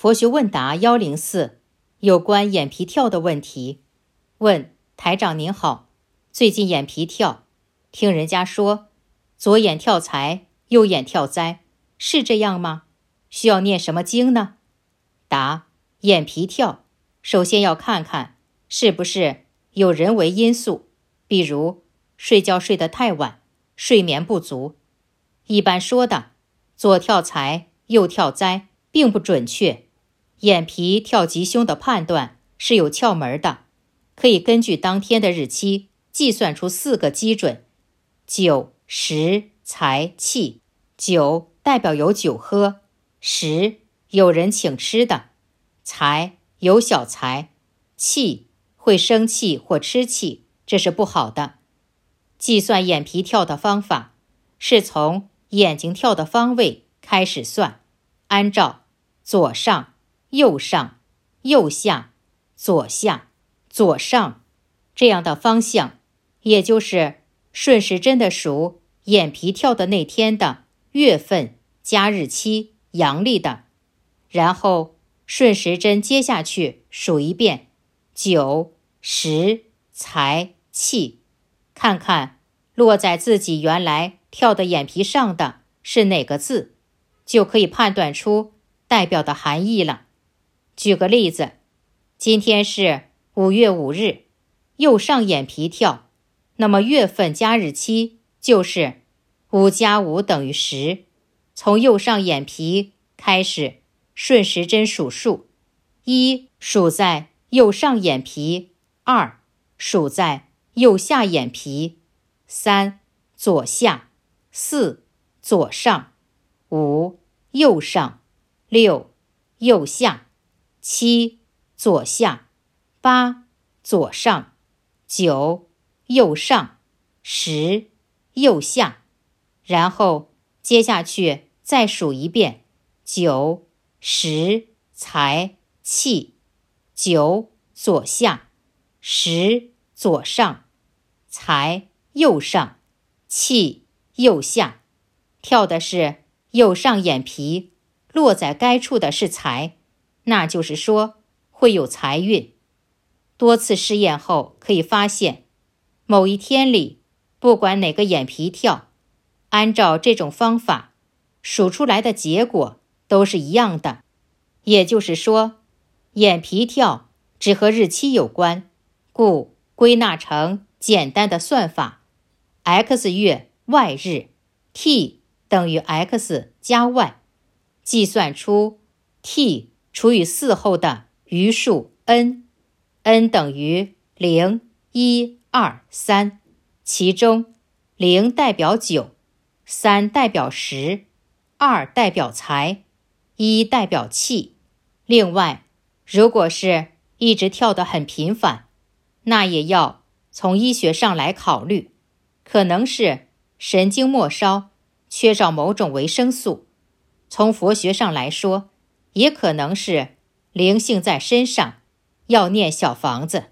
佛学问答104，有关眼皮跳的问题。问：台长您好，最近眼皮跳，听人家说左眼跳财，右眼跳灾，是这样吗？需要念什么经呢？答：眼皮跳，首先要看看是不是有人为因素，比如睡觉睡得太晚，睡眠不足。一般说的左跳财，右跳灾并不准确。眼皮跳吉凶的判断是有窍门的，可以根据当天的日期计算出4个基准：酒、食、财、气。酒代表有酒喝，食有人请吃的，财有小财，气会生气或吃气，这是不好的。计算眼皮跳的方法是从眼睛跳的方位开始算，按照左上、右上、右下、左下、左上这样的方向，也就是顺时针的数眼皮跳的那天的月份加日期，阳历的，然后顺时针接下去数一遍酒、食、财、气，看看落在自己原来跳的眼皮上的是哪个字，就可以判断出代表的含义了。举个例子，今天是5月5日，右上眼皮跳，那么月份加日期就是5加5等于10，从右上眼皮开始顺时针数数，1数在右上眼皮，2数在右下眼皮，3左下，4左上，5右上，6右下，7左下，8左上，9右上，10右下，然后接下去再数一遍酒、食、财、气。9左下，10左上，财右上，气右下。跳的是右上眼皮，落在该处的是财，那就是说会有财运。多次试验后可以发现，某一天里不管哪个眼皮跳，按照这种方法数出来的结果都是一样的。也就是说，眼皮跳只和日期有关，故归纳成简单的算法 ：x 月 y 日 t 等于 x 加 y， 计算出 t 除以4后的余数 n 等于0、1、2、3，其中0代表酒，3代表食，2代表财，1代表气。另外，如果是一直跳得很频繁，那也要从医学上来考虑，可能是神经末梢缺少某种维生素，从佛学上来说，也可能是灵性在身上，要念小房子。